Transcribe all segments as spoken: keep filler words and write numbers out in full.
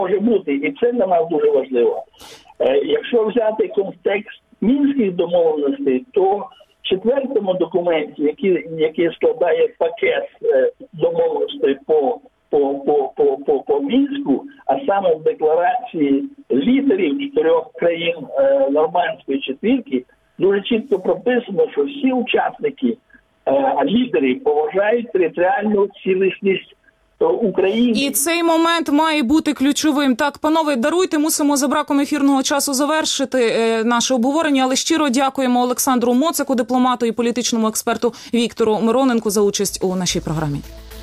може бути, і це для нас дуже важливо. Якщо взяти контекст Мінських домовленостей, то в четвертому документі, який, який складає пакет домовленостей по, по, по, по, по, по Мінську, а саме в декларації лідерів чотирьох країн е, Нормандської четвірки, дуже чітко прописано, що всі учасники, е, лідери поважають територіальну цілісність України. І цей момент має бути ключовим. Так, панове, даруйте, мусимо за браком ефірного часу завершити е, наше обговорення, але щиро дякуємо Олександру Моцику, дипломату і політичному експерту Віктору Мироненку за участь у нашій програмі.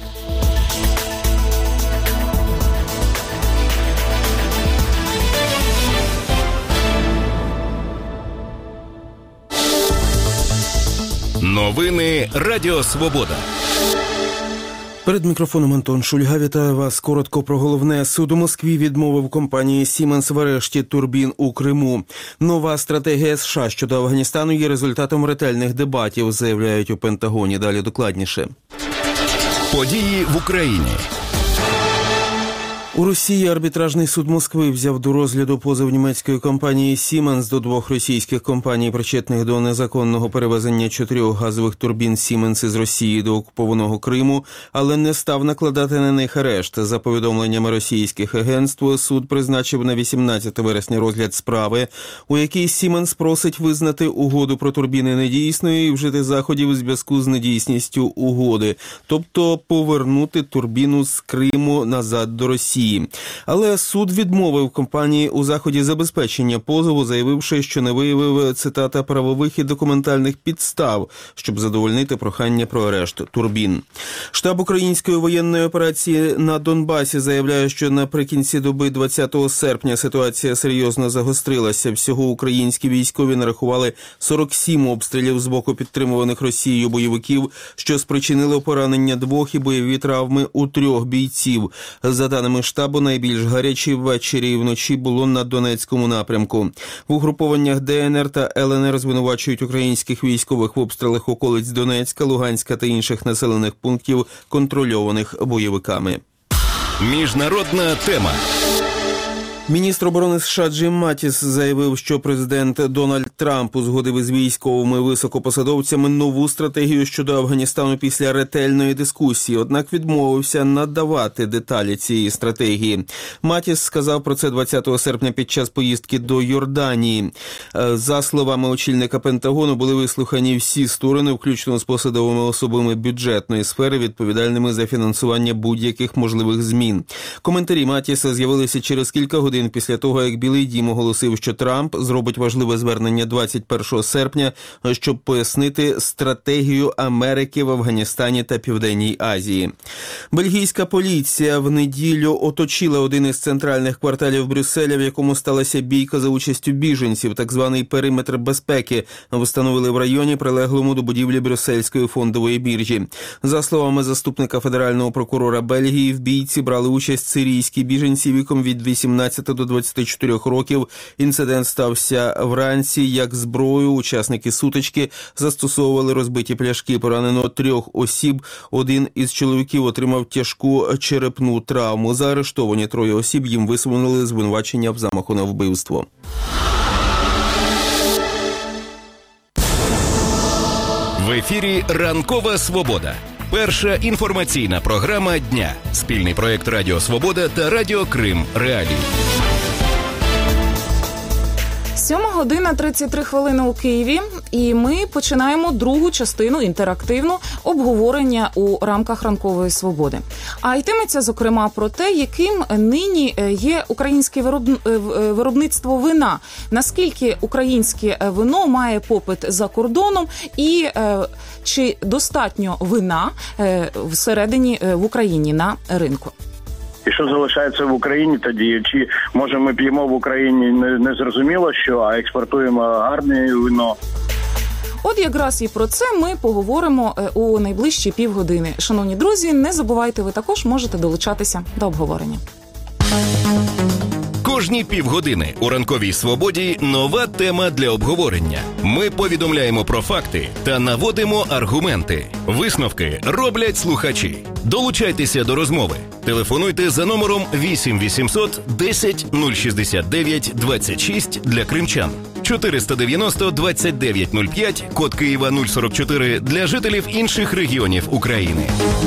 Новини Радіо Свобода. Перед мікрофоном Антон Шульга. Вітаю вас. Коротко про головне. Суд у Москві відмовив компанії Siemens в арешті турбін у Криму. Нова стратегія США щодо Афганістану є результатом ретельних дебатів, заявляють у Пентагоні. Далі докладніше. Події в Україні. У Росії арбітражний суд Москви взяв до розгляду позов німецької компанії Siemens до двох російських компаній, причетних до незаконного перевезення чотирьох газових турбін Siemens із Росії до окупованого Криму, але не став накладати на них арешт. За повідомленнями російських агентств, суд призначив на вісімнадцяте вересня розгляд справи, у якій Siemens просить визнати угоду про турбіни недійсною і вжити заходів у зв'язку з недійсністю угоди, тобто повернути турбіну з Криму назад до Росії. Але суд відмовив компанії у заході забезпечення позову, заявивши, що не виявив, цитата, правових і документальних підстав, щоб задовольнити прохання про арешт турбін. Штаб української воєнної операції на Донбасі заявляє, що наприкінці доби двадцятого серпня ситуація серйозно загострилася. Всього українські військові нарахували сорок сім обстрілів з боку підтримуваних Росією бойовиків, що спричинило поранення двох і бойові травми у трьох бійців. За даними штабу, найбільш гарячі ввечері і вночі було на Донецькому напрямку. В угрупованнях Де Ен Ер та Ел Ен Ер звинувачують українських військових в обстрілах околиць Донецька, Луганська та інших населених пунктів, контрольованих бойовиками. Міжнародна тема. Міністр оборони США Джим Матіс заявив, що президент Дональд Трамп узгодив із військовими високопосадовцями нову стратегію щодо Афганістану після ретельної дискусії, однак відмовився надавати деталі цієї стратегії. Матіс сказав про це двадцятого серпня під час поїздки до Йорданії. За словами очільника Пентагону, були вислухані всі сторони, включно з посадовими особами бюджетної сфери, відповідальними за фінансування будь-яких можливих змін. Коментарі Матіса з'явилися через кілька годин після того, як Білий дім оголосив, що Трамп зробить важливе звернення двадцять першого серпня, щоб пояснити стратегію Америки в Афганістані та Південній Азії. Бельгійська поліція в неділю оточила один із центральних кварталів Брюсселя, в якому сталася бійка за участю біженців. Так званий периметр безпеки встановили в районі, прилеглому до будівлі Брюссельської фондової біржі. За словами заступника федерального прокурора Бельгії, в бійці брали участь сирійські біженці віком від вісімнадцяти до двадцяти чотирьох років. Інцидент стався вранці. Як зброю учасники сутички застосовували розбиті пляшки. Поранено трьох осіб. Один із чоловіків отримав тяжку черепну травму. Заарештовані троє осіб, їм висунули звинувачення в замаху на вбивство. В ефірі «Ранкова Свобода». Перша інформаційна програма дня. Спільний проєкт Радіо Свобода та Радіо Крим Реалії. Сьома година тридцять три хвилини у Києві, і ми починаємо другу частину інтерактивну обговорення у рамках Ранкової Свободи. А йтиметься, зокрема, про те, яким нині є українське виробництво вина, наскільки українське вино має попит за кордоном і чи достатньо вина всередині в Україні на ринку. І що залишається в Україні тоді? Чи, може, ми п'ємо в Україні не, не зрозуміло що, а експортуємо гарне вино? От якраз і про це ми поговоримо у найближчі півгодини. Шановні друзі, не забувайте, ви також можете долучатися до обговорення. Кожні півгодини у «Ранковій Свободі» нова тема для обговорення. Ми повідомляємо про факти та наводимо аргументи. Висновки роблять слухачі. Долучайтеся до розмови. Телефонуйте за номером вісім вісімсот десять нуль шістдесят дев'ять двадцять шість для кримчан, чотириста дев'яносто двадцять дев'ять нуль п'ять, код Києва нуль сорок чотири для жителів інших регіонів України.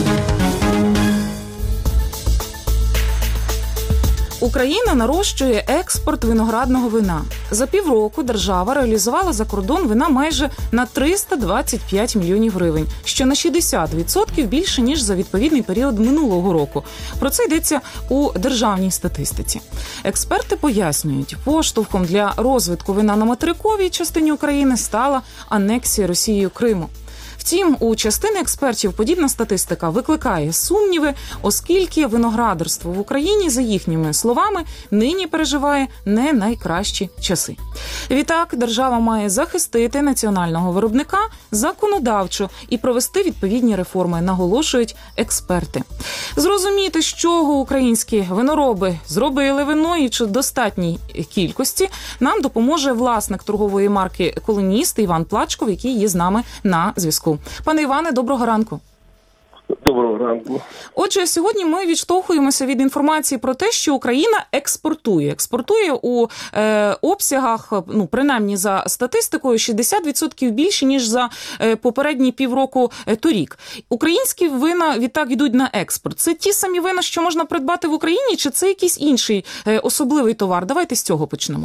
Україна нарощує експорт виноградного вина. За півроку держава реалізувала за кордон вина майже на триста двадцять п'ять мільйонів гривень, що на шістдесят відсотків більше, ніж за відповідний період минулого року. Про це йдеться у державній статистиці. Експерти пояснюють, поштовхом для розвитку вина на материковій частині України стала анексія Росією Криму. Втім, у частини експертів подібна статистика викликає сумніви, оскільки виноградарство в Україні, за їхніми словами, нині переживає не найкращі часи. Відтак, держава має захистити національного виробника законодавчо і провести відповідні реформи, наголошують експерти. Зрозуміти, з чого українські винороби зробили вино і чи достатній кількості, нам допоможе власник торгової марки «Колоніст» Іван Плачков, який є з нами на зв'язку. Пане Іване, доброго ранку. Доброго ранку. Отже, сьогодні ми відштовхуємося від інформації про те, що Україна експортує. Експортує у е, обсягах, ну, принаймні за статистикою, шістдесят відсотків більше, ніж за е, попередні півроку е, торік. Українські вина, відтак, йдуть на експорт. Це ті самі вина, що можна придбати в Україні, чи це якийсь інший е, особливий товар? Давайте з цього почнемо.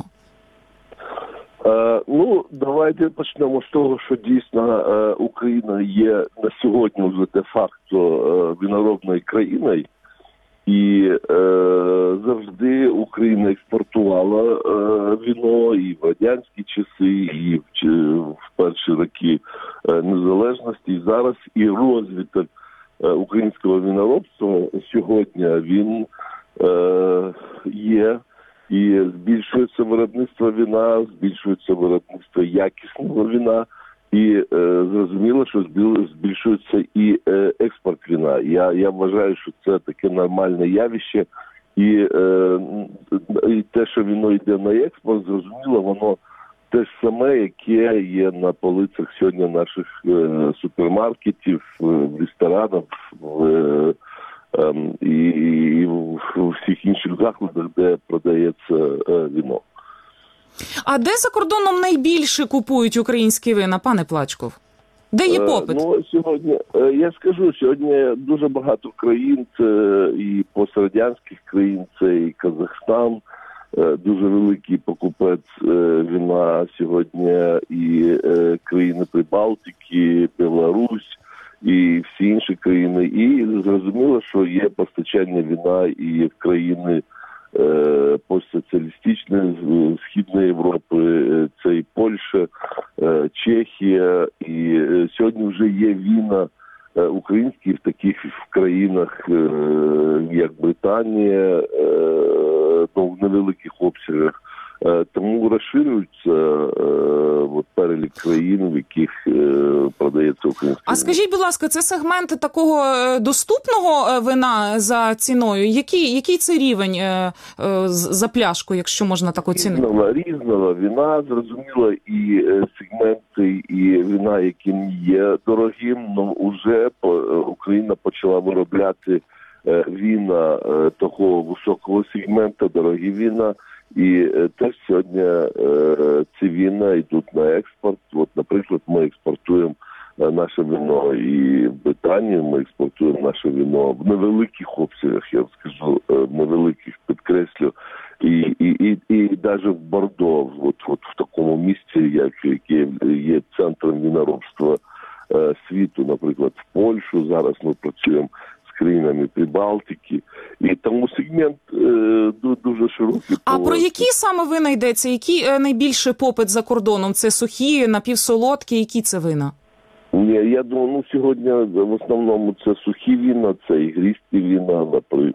Е, ну, давайте почнемо з того, що дійсно е, Україна є на сьогодні вже де-факто е, виноробною країною. І е, завжди Україна експортувала е, вино і в радянські часи, і в, в перші роки е, незалежності. І зараз і розвиток е, українського виноробства сьогодні він е, є. І збільшується виробництво вина, збільшується виробництво якісного вина, і е, зрозуміло, що збільшується і е, експорт вина. Я, я вважаю, що це таке нормальне явище, і, е, і те, що вино йде на експорт, зрозуміло, воно те ж саме, яке є на полицях сьогодні наших е, супермаркетів, ресторанів, в І, і в всіх інших закладах, де продається вино. А де за кордоном найбільше купують українські вина, пане Плачков? Де є попит? Ну, сьогодні, я скажу, сьогодні дуже багато країн, це і пострадянських країн, це і Казахстан, дуже великий покупець вина сьогодні, і країни Прибалтики, Білорусь, і всі інші країни. І зрозуміло, що є постачання вина і в країни е, постсоціалістичної, Східної Європи, це і Польща, е, Чехія. І е, сьогодні вже є вина е, українські в таких в країнах, е, як Британія, е, ну, в невеликих обсягах. Тому розширюється е, от, перелік країн, в яких е, продається українська. А скажіть, будь ласка, це сегмент такого доступного вина за ціною? Який, який це рівень е, е, за пляшку, якщо можна так оцінити? Різного, різного вина, зрозуміло, і сегменти, і вина, які не є дорогим, але вже Україна почала виробляти вина того високого сегменту, дорогі вина. І теж сьогодні е, ці вина йдуть на експорт. От, наприклад, ми експортуємо наше вино і в Британію, ми експортуємо наше вино в невеликих обсягах, я вам скажу, в невеликих, підкреслю, і, і, і, і навіть в Бордо, от, от в такому місці, як, яке є центром виноробства е, світу, наприклад, в Польщу, зараз ми працюємо з країнами Прибалтики. І тому сегмент е, дуже широкий. А про які саме вина йдеться? Які е, найбільше попит за кордоном? Це сухі, напівсолодкі? Які це вина? Ні, я думаю, ну сьогодні в основному це сухі вина, це ігристі вина,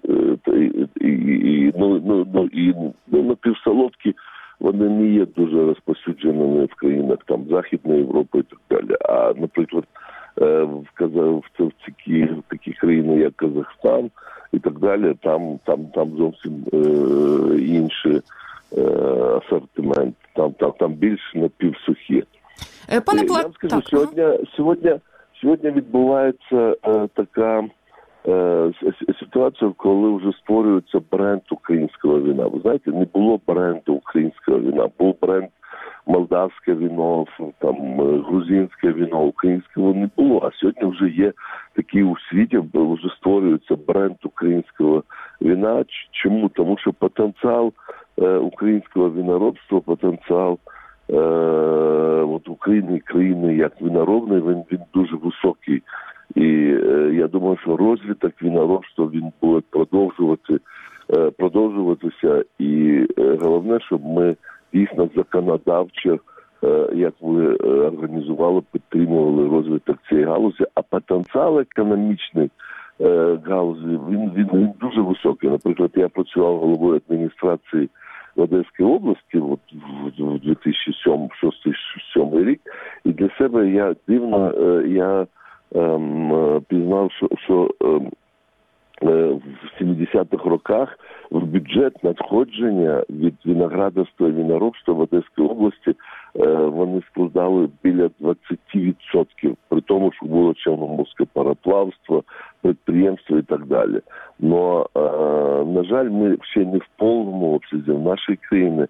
і, і, і, ну, ну, ну, і ну, напівсолодкі, вони не є дуже розповсюдженими в країнах там Західної Європи і так далі. А, наприклад, в, в, в, такі, в такі країни, як Казахстан і так далі, там, там, там зовсім е, інший е, асортимент, там, там, там більш напівсухі. Пане Пла... Я вам скажу, так, сьогодні, сьогодні, сьогодні відбувається е, така ситуацію, коли вже створюється бренд українського вина. Ви знаєте, не було бренду українського вина, був бренд молдавське вино, там грузинське вино, українського не було. А сьогодні вже є такі у світі, вже створюється бренд українського вина. Чому? Тому що потенціал е, українського виноробства, потенціал е, от України, країни як виноробної, він, він дуже високий. І е, я думаю, що розвиток виноробства, він буде продовжувати, е, продовжуватися. І е, головне, щоб ми дійсно законодавчо, е, як ви е, організували, підтримували розвиток цієї галузі, а потенціал економічний е, галузі, він, він, він дуже високий. Наприклад, я працював головою адміністрації в Одеській області от, в дві тисячі сьомий - дві тисячі шостий рік, і для себе я дивно, е, я ем, пізнав, що, що ем, в сімдесятих роках в бюджет надходження від виноградарства і виноробства в Одеській області вони складали біля двадцять відсотків, при тому, що було чорноморське пароплавство, підприємство і так далі. Но, на жаль, ми ще не в повному обсязі в нашій країні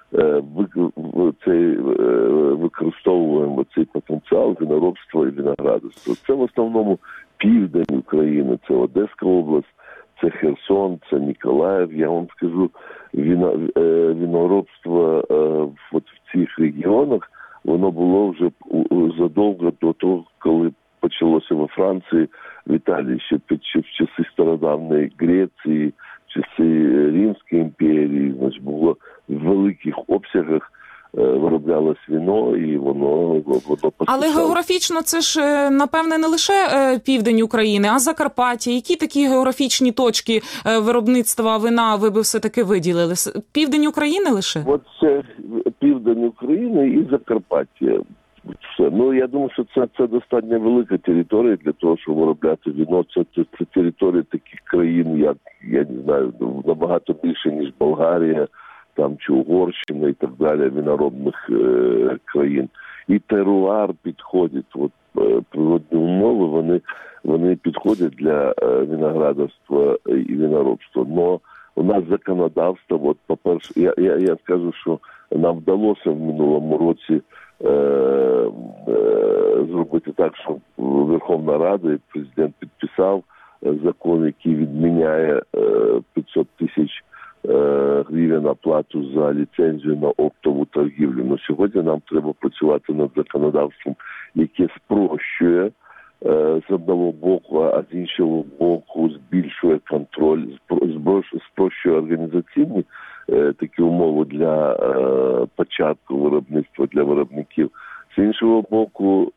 цей, використовуємо цей потенціал виноробства і виноградарства. Це в основному південь України, це Одеська область, це Херсон, це Миколаїв. Я вам скажу, вино, виноробство от в цих регіонах, воно було вже задовго до того, коли почалося во Франції, в Італії, ще під в часи стародавньої Греції, в часи Римської імперії, значить, було в великих обсягах вироблялось вино, і воно, воно постачало. Але географічно це ж, напевне, не лише південь України, а Закарпаття. Які такі географічні точки виробництва вина ви би все-таки виділили? Південь України лише? От це південь України і Закарпаття. Все. Ну, я думаю, що це, це достатньо велика територія для того, щоб виробляти вино. Це, це, це територія таких країн, як, я не знаю, набагато більше, ніж Болгарія, там чи Угорщина і так далі, виноробних е, країн. І теруар підходить, от е, природні умови, вони, вони підходять для е, виноградарства і виноробства. Но у нас законодавство, от, по-перше, я, я, я скажу, що нам вдалося в минулому році е, е, зробити так, що Верховна Рада і президент підписав закон, який відміняє е, п'ятсот тисяч гривень оплату за ліцензію на оптову торгівлю. Но сьогодні нам треба працювати над законодавством, яке спрощує з одного боку, а з іншого боку збільшує контроль, спрощує організаційні такі умови для початку виробництва для виробників. З іншого боку,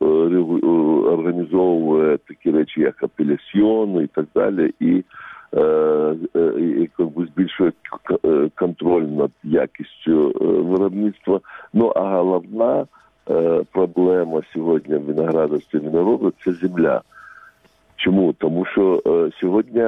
організовує такі речі, як апеляціон і так далі, і і якби збільшує контроль над якістю виробництва. Ну, а головна проблема сьогодні в виноградарстві і виноробстві – це земля. Чому? Тому що сьогодні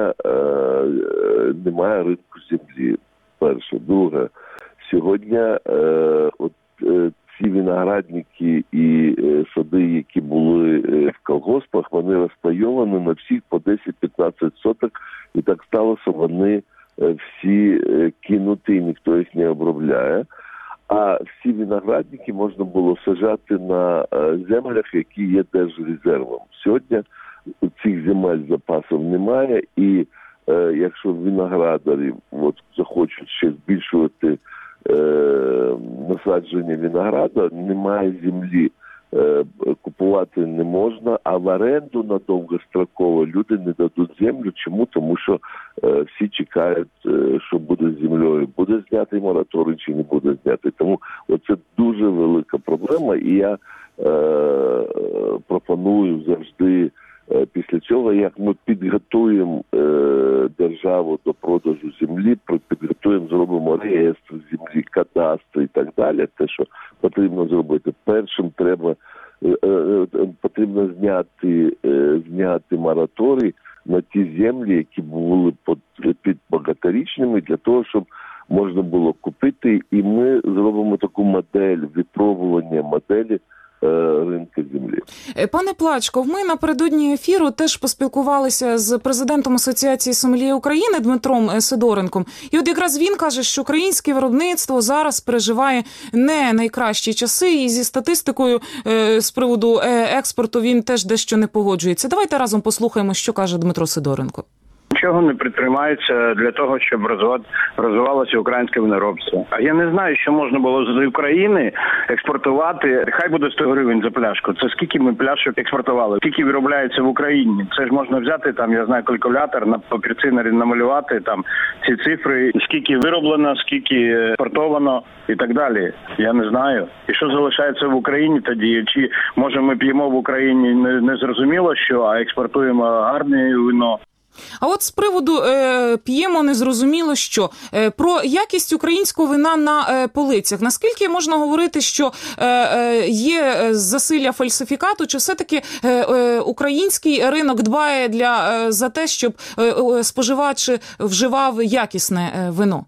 немає ринку землі, перше. Друге, сьогодні от ці виноградники і сади, які були в колгоспах, вони розпайовані на всіх по десять-п'ятнадцять соток, і так сталося, вони всі кинуті, і ніхто їх не обробляє. А всі виноградники можна було саджати на землях, які є держрезервом. Сьогодні цих земель запасів немає, і е, якщо виноградарі от, захочуть ще збільшувати е, насадження винограда, немає землі. Е, купувати не можна, а в оренду на довгостроково люди не дадуть землю. Чому? Тому що е, всі чекають, е, що буде з землею. Буде знятий мораторій чи не буде знятий. Тому оце дуже велика проблема, і я е, пропоную завжди е, після цього, як ми підготуємо е, державу до продажу землі, підготуємо, зробимо реєстр землі, кадастр і так далі. Те, що потрібно зробити. Першим треба потрібно зняти, зняти мораторій на ті землі, які були під, під багаторічними, для того, щоб можна було купити. І ми зробимо таку модель, випробування моделі ринки землі. Пане Плачков, ми напередодні ефіру теж поспілкувалися з президентом Асоціації сомельє України Дмитром Сидоренком. І от якраз він каже, що українське виробництво зараз переживає не найкращі часи, і зі статистикою з приводу експорту він теж дещо не погоджується. Давайте разом послухаємо, що каже Дмитро Сидоренко. Нічого не предприймається для того, щоб розвивати, розвивалося українське виноробство. А я не знаю, що можна було з України експортувати. Хай буде сто гривень за пляшку. Це скільки ми пляшок експортували? Скільки виробляється в Україні? Це ж можна взяти, там, я знаю, калькулятор, на папірці намалювати там ці цифри. Скільки вироблено, скільки експортовано і так далі. Я не знаю. І що залишається в Україні тоді? Чи, може, ми п'ємо в Україні не, не зрозуміло що, а експортуємо гарне вино? А от з приводу е, п'ємо незрозуміло що. Е, про якість українського вина на е, полицях. Наскільки можна говорити, що е, е, є засилля фальсифікату, чи все-таки е, е, український ринок дбає для, е, за те, щоб е, е, споживач вживав якісне е, вино?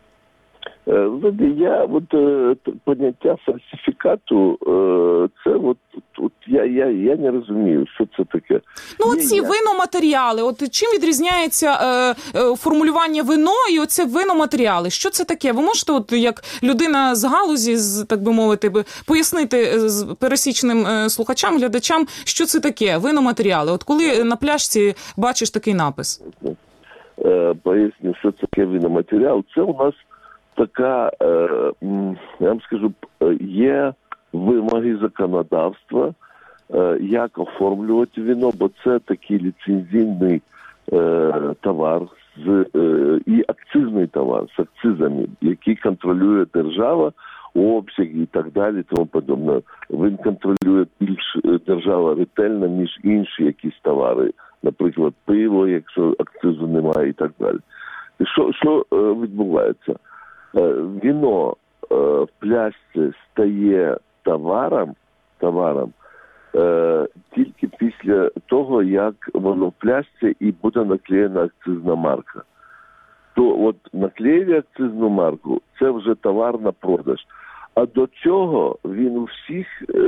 Я от поняття фальсифікату, це от, от я, я, я не розумію, що це таке. Ну, оці я... виноматеріали, от чим відрізняється е, е, формулювання вино і оці виноматеріали? Що це таке? Ви можете, от як людина з галузі, з, так би мовити, пояснити з пересічним е, слухачам, глядачам, що це таке виноматеріали? От коли на пляшці бачиш такий напис? Е, поясню, що це таке виноматеріал. Це у нас така, я вам скажу, є вимоги законодавства, як оформлювати вино, бо це такий ліцензійний товар з, і акцизний товар з акцизами, який контролює держава, обсяг і так далі, тому подобне. Він контролює більш держава ретельно, ніж інші якісь товари, наприклад, пиво, якщо акцизу немає і так далі. І що, що відбувається? Вино в пляшці стає товаром, товаром е, тільки після того, як воно в пляшці і буде наклеєна акцизна марка. То от наклеїли акцизну марку, це вже товар на продаж. А до цього він у всіх е,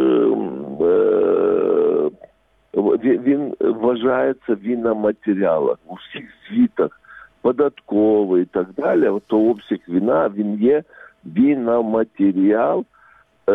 е, він вважається виноматеріалом, у всіх звітах. Податковий і так далі, то обсяг вина, він є виноматеріал е,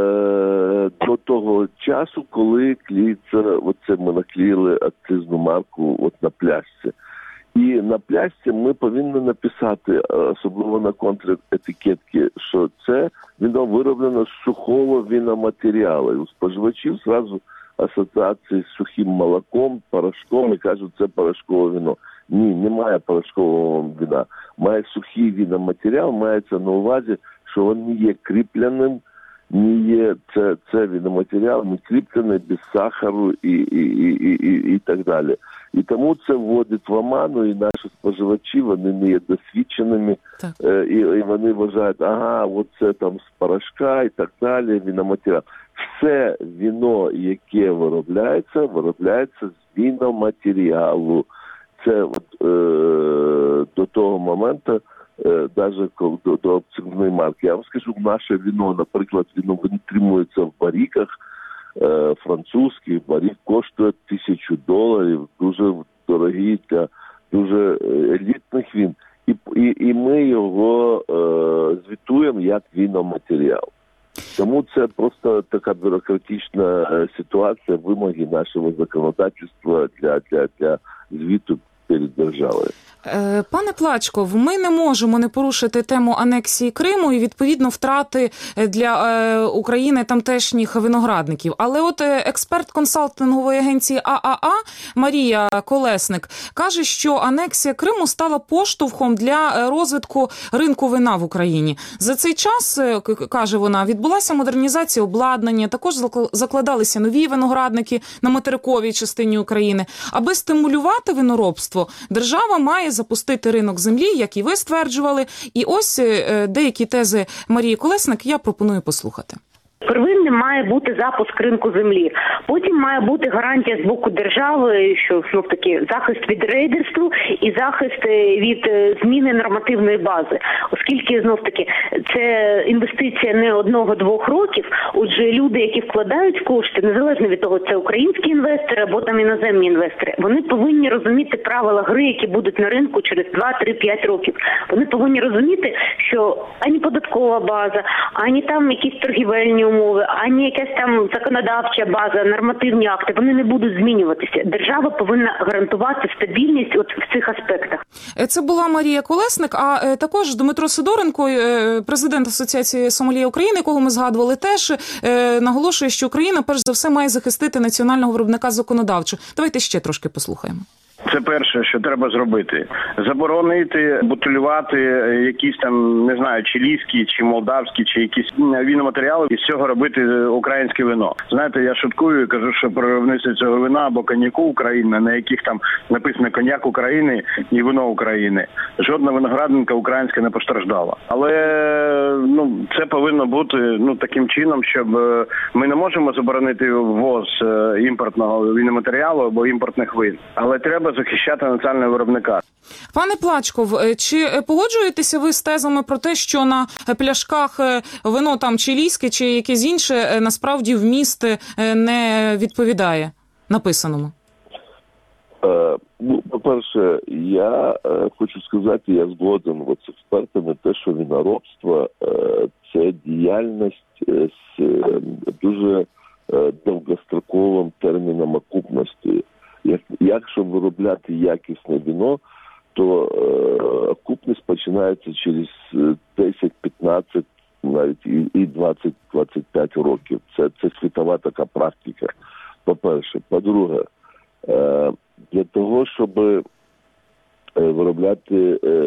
до того часу, коли клеїться, оце ми наклеїли акцизну марку от на пляшці. І на пляшці ми повинні написати, особливо на контретикетці, що це вино вироблено з сухого виноматеріалу. У споживачів зразу асоціації з сухим молоком, порошком і кажуть, це порошкове вино. Ні, немає порошкового вина. Має сухий виноматеріал, мається на увазі, що він не є кріпленим, не є, це, це виноматеріал не кріплений, без сахару і, і, і, і, і так далі. І тому це вводить в оману, і наші споживачі, вони не є досвідченими, е, і, і вони вважають, ага, от це там з порошка і так далі, виноматеріал. Все вино, яке виробляється, виробляється з виноматеріалу. Це от, е, до того моменту, е, навіть до, до акцизної марки. Я вам скажу, наше вино, наприклад, вино витримується в бариках, е, французький барик коштує тисячу доларів, дуже дорогий для дуже елітних вин. І, і, і ми його е, звітуємо як виноматеріал. Тому це просто така бюрократична ситуація, вимоги нашого законодавства для, для, для звіту перед державою. Пане Плачков, ми не можемо не порушити тему анексії Криму і, відповідно, втрати для України тамтешніх виноградників. Але от експерт консалтингової агенції А А А Марія Колесник каже, що анексія Криму стала поштовхом для розвитку ринку вина в Україні. За цей час, каже вона, відбулася модернізація обладнання, також закладалися нові виноградники на материковій частині України. Аби стимулювати виноробство, держава має запустити ринок землі, як і ви стверджували. І ось деякі тези Марії Колесник я пропоную послухати. Первинним має бути запуск ринку землі. Потім має бути гарантія з боку держави, що знов таки захист від рейдерства і захист від зміни нормативної бази. Оскільки знов таки це інвестиція не одного-двох років. Отже, люди, які вкладають кошти, незалежно від того, це українські інвестори або там іноземні інвестори, вони повинні розуміти правила гри, які будуть на ринку через два, три, п'ять років. Вони повинні розуміти, що ані податкова база, ані там якісь торгівельні умови, ані якась там законодавча база, нормативні акти, вони не будуть змінюватися. Держава повинна гарантувати стабільність от в цих аспектах. Це була Марія Колесник, а також Дмитро Сидоренко, президент Асоціації Сомельє України, якого ми згадували, теж наголошує, що Україна перш за все має захистити національного виробника законодавчо. Давайте ще трошки послухаємо. Це перше, що треба зробити. Заборонити бутилювати якісь там, не знаю, чилійські, чи молдавські, чи якісь віноматеріали, і з цього робити українське вино. Знаєте, я шуткую і кажу, що про виробництво цього вина або коньяку України, на яких там написано коньяк України і вино України. Жодна виноградинка українська не постраждала. Але ну це повинно бути ну таким чином, щоб ми не можемо заборонити ввоз імпортного віноматеріалу або імпортних вин. Але треба захищати національного виробника. Пане Плачков, чи погоджуєтеся ви з тезами про те, що на пляшках вино там чилійське чи якесь інше насправді вміст не відповідає написаному? Е, ну, по-перше, я е, хочу сказати, я згоден от з експертами, те, що виноробство е, – це діяльність з е, дуже е, довгостроковим терміном окупності. Як, якщо виробляти якісне вино, то е, окупність починається через десять-п'ятнадцять, навіть і, і двадцять-двадцять п'ять років. Це, це світова така практика, по-перше. По-друге, е, для того, щоб е, виробляти е,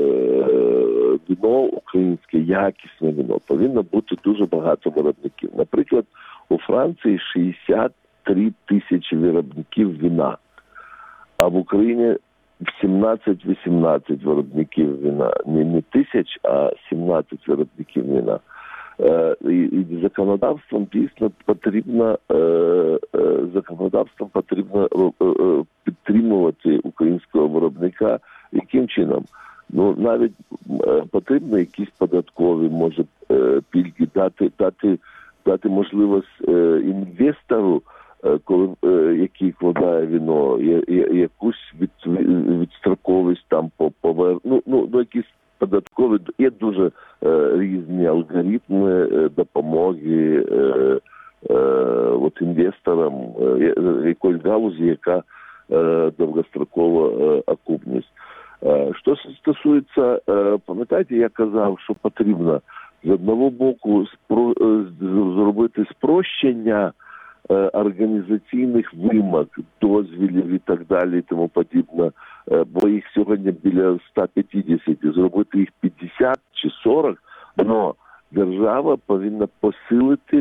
вино українське, якісне вино, повинно бути дуже багато виробників. Наприклад, у Франції шістдесят три тисячі виробників вина. А в Україні сімнадцять-вісімнадцять виробників вина. Не, не тисяч, а сімнадцять виробників вина. Е, і, і законодавством дійсно потрібно, е, е, законодавством потрібно е, е, підтримувати українського виробника. Яким чином? Ну, навіть е, потрібно якісь податкові, може, е, пільги дати, дати, дати можливість е, інвестору, коли е, який вкладає вино, є, є, якусь від, відстроковість там по повер... ну, ну, ну, якісь податкові, є дуже е, різні алгоритми е, допомоги е, е, от інвесторам е, якоїсь галузі, яка е, довгострокова е, окупність. Е, що стосується, е, пам'ятаєте, я казав, що потрібно з одного боку спро... зробити спрощення організаційних вимог, дозвілів і так далі і тому подібне, бо їх сьогодні біля сто п'ятдесят, зробити їх п'ятдесят чи сорок, але держава повинна посилити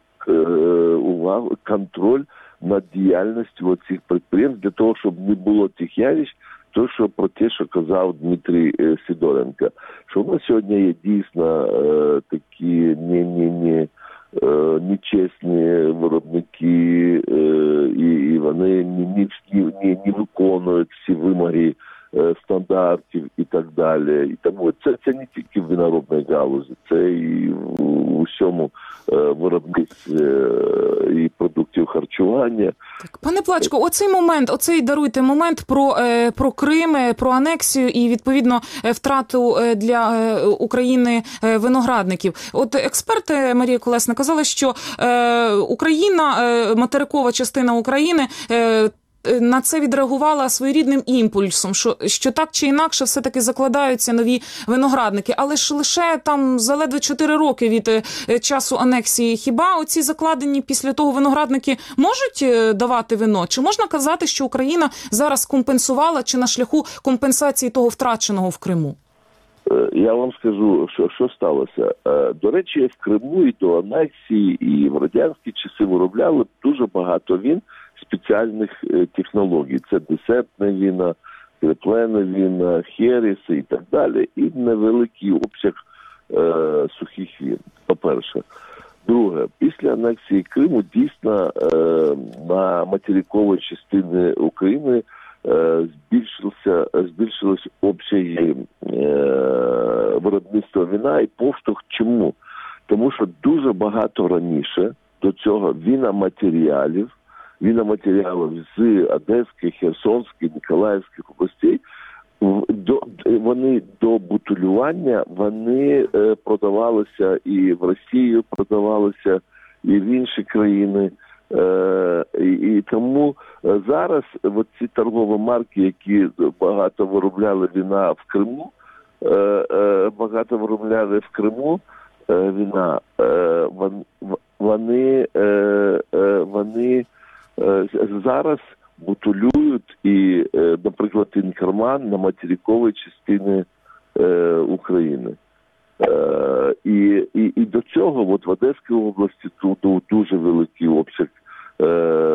увагу, контроль над діяльністю цих підприємств для того, щоб не було тих явищ, то, що про те, що казав Дмитрій Сидоренко, що у нас сьогодні є дійсно такі не-не-не нечесні виробники, і, і вони не, не, не, не виконують всі вимоги стандартів і так далі. І тому це, це не тільки в виноробній галузі, це і в усьому виробництві і продуктів харчування. Так, пане Плачко, оцей момент, оцей, даруйте, момент про, про Крим, про анексію і, відповідно, втрату для України виноградників. От експерти Марія Колесник казали, що Україна, материкова частина України, на це відреагувала своєрідним імпульсом, що, що так чи інакше все-таки закладаються нові виноградники. Але ж лише там за ледве чотири роки від часу анексії. Хіба оці закладені після того виноградники можуть давати вино? Чи можна казати, що Україна зараз компенсувала чи на шляху компенсації того втраченого в Криму? Я вам скажу, що, що сталося. До речі, в Криму і до анексії, і в радянські часи виробляли дуже багато вин спеціальних технологій. Це десертне віно, креплене віно, херіси і так далі. І невеликий обсяг е, сухих він, по-перше. Друге, після анексії Криму дійсно е, на материковій частині України е, збільшився, збільшились обсяги е, виробництва вина і поштовх. Чому? Тому що дуже багато раніше до цього віноматеріалів, віноматеріалів з Одеської, Херсонської, Миколаївських областей, до, вони до бутилювання, вони е, продавалися і в Росію, продавалися і в інші країни. Е, і, і тому зараз ці торгові марки, які багато виробляли вина в Криму, е, е, багато виробляли в Криму е, вина, е, вони, е, е, вони е, зараз бутилюють і, наприклад, Інкерман на материковій частині е, України. Е, і, і, і до цього от в Одеській області тут дуже великий обсяг е,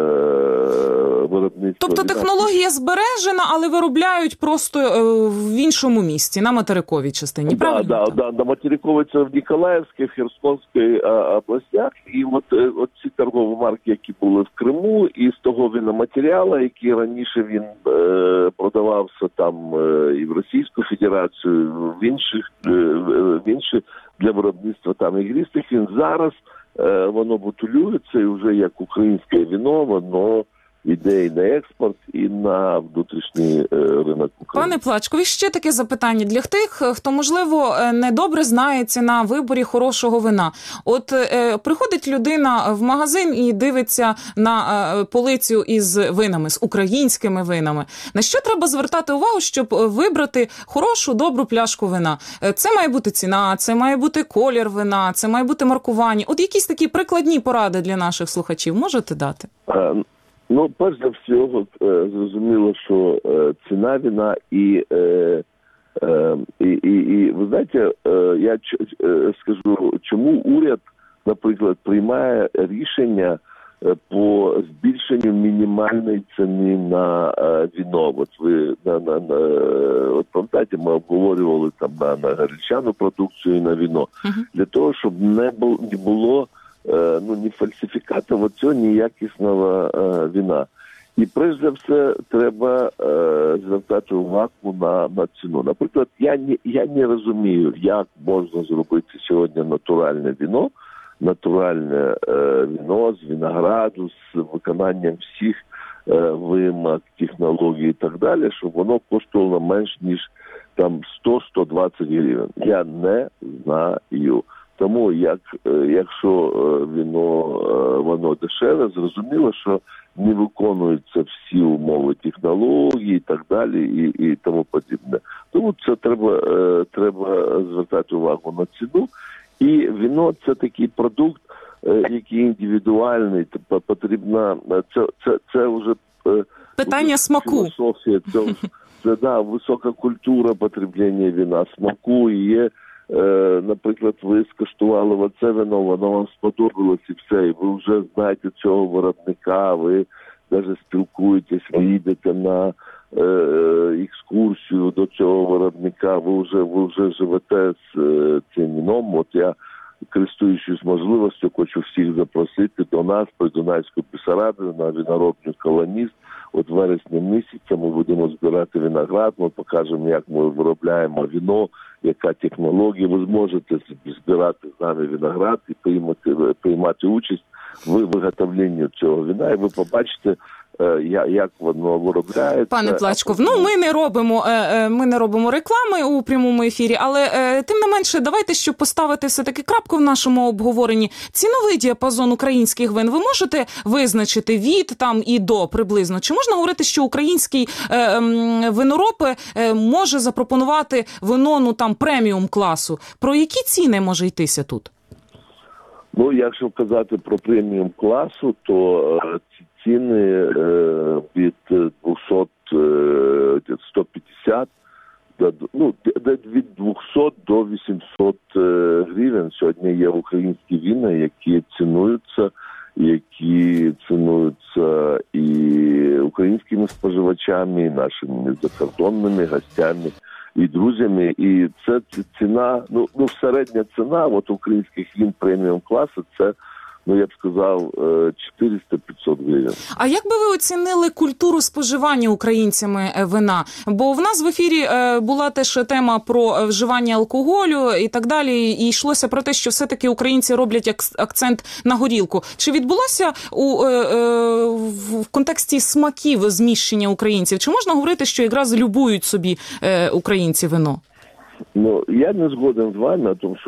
виробництва. Тобто технологія збережена, але виробляють просто е, в іншому місці, на материковій частині, да, правильно? Так, да, да, на материковій це в Ніколаївській, в Херсонській а, областях. І от, от ці торгові марки, які були в Криму, і з того віноматеріалу, який раніше він е, продавався там е, і в Російську Федерацію, в інших, е, в інші для виробництва там ігристих, він зараз е, воно бутилюється і вже як українське віно, воно іде і на експорт, і на внутрішній е, ринок України. Пане Плачкові, ще таке запитання для тих, хто, можливо, не добре знається на виборі хорошого вина. От е, приходить людина в магазин і дивиться на е, полицю із винами, з українськими винами. На що треба звертати увагу, щоб вибрати хорошу, добру пляшку вина? Це має бути ціна, це має бути колір вина, це має бути маркування. От якісь такі прикладні поради для наших слухачів можете дати? А... Ну, перш за всього, зрозуміло, що ціна вина і, і, і, і ви знаєте, я скажу, чому уряд, наприклад, приймає рішення по збільшенню мінімальної ціни на вино. От ви на, на, на от пам'ятаєте, ми обговорювали там на, на гречану продукцію і на вино. Uh-huh. Для того, щоб не було, не було ну, ні фальсифікатів, оцього неякісного е, вина. І, перш за все, треба е, звертати увагу на, на ціну. Наприклад, я не, я не розумію, як можна зробити сьогодні натуральне вино, натуральне е, вино з винограду, з виконанням всіх е, вимог, технологій і так далі, щоб воно коштувало менш, ніж там сто-сто двадцять гривень. Я не знаю. Тому, як, якщо вино, воно дешеве, зрозуміло, що не виконуються всі умови технології і так далі, і, і тому подібне. Тому це треба, треба звертати увагу на ціну. І вино – це такий продукт, який індивідуальний, потрібна, це, це, це вже питання смаку. Філософія, це, це да, висока культура потреблення вина, смаку, і є. Наприклад, ви скуштували оце вино, воно вам сподобалось і все, і ви вже знаєте цього виробника, ви навіть спілкуєтесь, ви їдете на е, екскурсію до цього виробника, ви вже, ви вже живете з е, цим вином. От я, користуючись можливістю, хочу всіх запросити до нас, по Дунайську Бессарабію, на виноробню «Колоніст». От вересня місяця ми будемо збирати виноград, ми покажемо, як ми виробляємо вино, яка технологія. Ви зможете збирати з нами виноград і приймати, приймати участь в виготовленні цього вина, і ви побачите, як воно виробляється. Пане Плачков, ну ми не робимо, ми не робимо реклами у прямому ефірі, але тим не менше, давайте, щоб поставити все-таки крапку в нашому обговоренні. Ціновий діапазон українських вин ви можете визначити від там і до приблизно? Чи можна говорити, що український винороб може запропонувати вино, ну там преміум класу? Про які ціни може йтися тут? Ну, якщо казати про преміум класу, то ці ціни е, від двохсот, е, сто п'ятдесят, до, ну, від двохсот до вісімсот гривень сьогодні є українські вина, які цінуються, які цінуються і українськими споживачами, і нашими закордонними гостями. і друзями. І це ціна, ну, ну середня ціна от українських він преміум класу, це, ну, я б сказав, чотириста-п'ятсот гривень. А як би ви оцінили культуру споживання українцями вина? Бо в нас в ефірі була теж тема про вживання алкоголю і так далі, і йшлося про те, що все-таки українці роблять акцент на горілку. Чи відбулося у, в контексті смаків зміщення українців? Чи можна говорити, що якраз любують собі українці вино? Ну, я не згоден з вами, тому що